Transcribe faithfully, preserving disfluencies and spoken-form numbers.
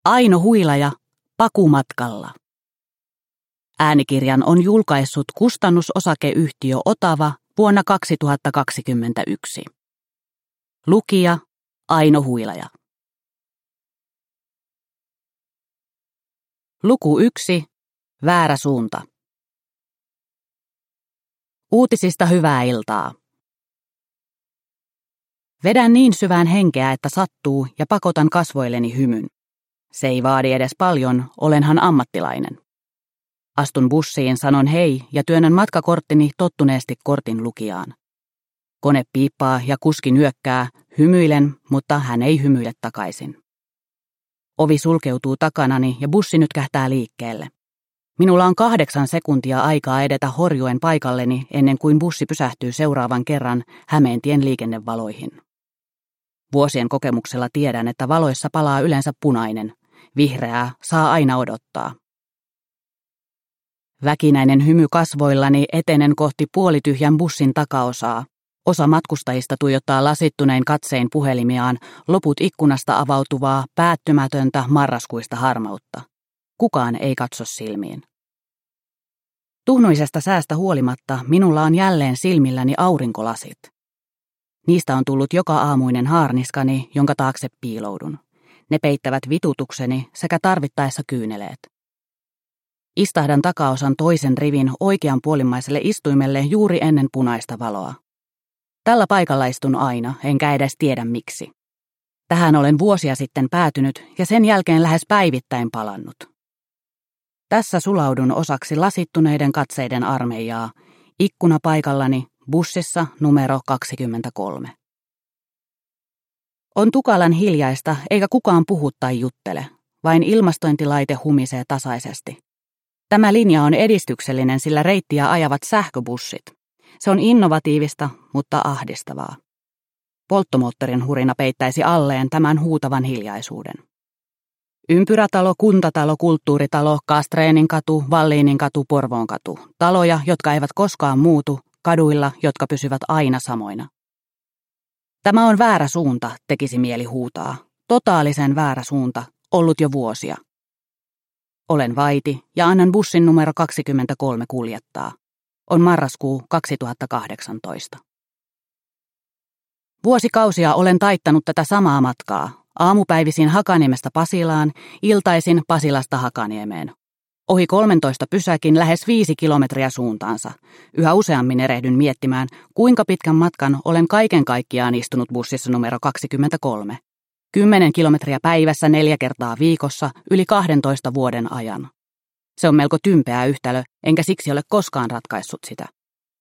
Aino Huilaja, Pakumatkalla. Äänikirjan on julkaissut kustannusosakeyhtiö Otava vuonna kaksituhattakaksikymmentäyksi. Lukija Aino Huilaja. Luku yksi. Väärä suunta. Uutisista hyvää iltaa. Vedän niin syvään henkeä, että sattuu, ja pakotan kasvoilleni hymyn. Se ei vaadi edes paljon, olenhan ammattilainen. Astun bussiin, sanon hei ja työnnän matkakorttini tottuneesti kortin lukijaan. Kone piippaa ja kuski nyökkää, hymyilen, mutta hän ei hymyile takaisin. Ovi sulkeutuu takanani ja bussi nyt kähtää liikkeelle. Minulla on kahdeksan sekuntia aikaa edetä horjuen paikalleni ennen kuin bussi pysähtyy seuraavan kerran Hämeentien liikennevaloihin. Vuosien kokemuksella tiedän, että valoissa palaa yleensä punainen. Vihreää saa aina odottaa. Väkinäinen hymy kasvoillani etenen kohti puolityhjän bussin takaosaa. Osa matkustajista tuijottaa lasittunein katsein puhelimiaan, loput ikkunasta avautuvaa, päättymätöntä marraskuista harmautta. Kukaan ei katso silmiin. Tuhnuisesta säästä huolimatta minulla on jälleen silmilläni aurinkolasit. Niistä on tullut joka aamuinen haarniskani, jonka taakse piiloudun. Ne peittävät vitutukseni sekä tarvittaessa kyyneleet. Istahdan takaosan toisen rivin oikean puolimmaiselle istuimelle juuri ennen punaista valoa. Tällä paikalla istun aina, enkä edes tiedä miksi. Tähän olen vuosia sitten päätynyt ja sen jälkeen lähes päivittäin palannut. Tässä sulaudun osaksi lasittuneiden katseiden armeijaa, ikkuna paikallani, bussissa numero kaksikymmentäkolme. On tukalan hiljaista, eikä kukaan puhu tai juttele, vain ilmastointilaite humisee tasaisesti. Tämä linja on edistyksellinen, sillä reittiä ajavat sähköbussit. Se on innovatiivista, mutta ahdistavaa. Polttomoottorin hurina peittäisi alleen tämän huutavan hiljaisuuden. Ympyrätalo, kuntatalo, kulttuuritalo, Kastreenin-katu, Valliinin-katu, Porvoon-katu. Taloja, jotka eivät koskaan muutu, kaduilla, jotka pysyvät aina samoina. Tämä on väärä suunta, tekisi mieli huutaa. Totaalisen väärä suunta, ollut jo vuosia. Olen vaiti ja annan bussin numero kaksikymmentäkolme kuljettaa. On marraskuu kaksituhattakahdeksantoista. Vuosikausia olen taittanut tätä samaa matkaa. Aamupäivisin Hakaniemestä Pasilaan, iltaisin Pasilasta Hakaniemeen. Ohi kolmentoista pysäkin lähes viisi kilometriä suuntaansa. Yhä useammin erehdyn miettimään, kuinka pitkän matkan olen kaiken kaikkiaan istunut bussissa numero kaksikymmentäkolme. Kymmenen kilometriä päivässä neljä kertaa viikossa yli kahdentoista vuoden ajan. Se on melko tympeä yhtälö, enkä siksi ole koskaan ratkaissut sitä.